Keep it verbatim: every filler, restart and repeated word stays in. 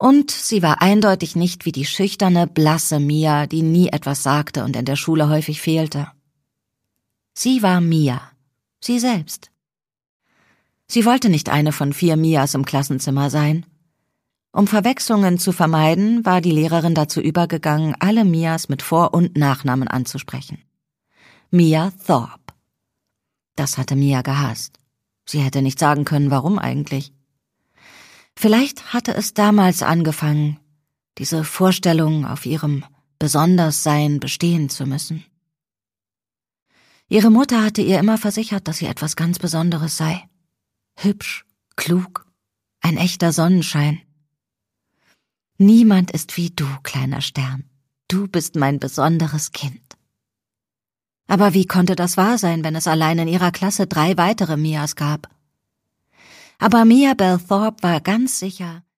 Und sie war eindeutig nicht wie die schüchterne, blasse Mia, die nie etwas sagte und in der Schule häufig fehlte. Sie war Mia, sie selbst. Sie wollte nicht eine von vier Mias im Klassenzimmer sein. Um Verwechslungen zu vermeiden, war die Lehrerin dazu übergegangen, alle Mias mit Vor- und Nachnamen anzusprechen. Mia Thorpe. Das hatte Mia gehasst. Sie hätte nicht sagen können, warum eigentlich. Vielleicht hatte es damals angefangen, diese Vorstellung, auf ihrem Besonderssein bestehen zu müssen. Ihre Mutter hatte ihr immer versichert, dass sie etwas ganz Besonderes sei. Hübsch, klug, ein echter Sonnenschein. Niemand ist wie du, kleiner Stern. Du bist mein besonderes Kind. Aber wie konnte das wahr sein, wenn es allein in ihrer Klasse drei weitere Mias gab? Aber Mia Bell Thorpe war ganz sicher,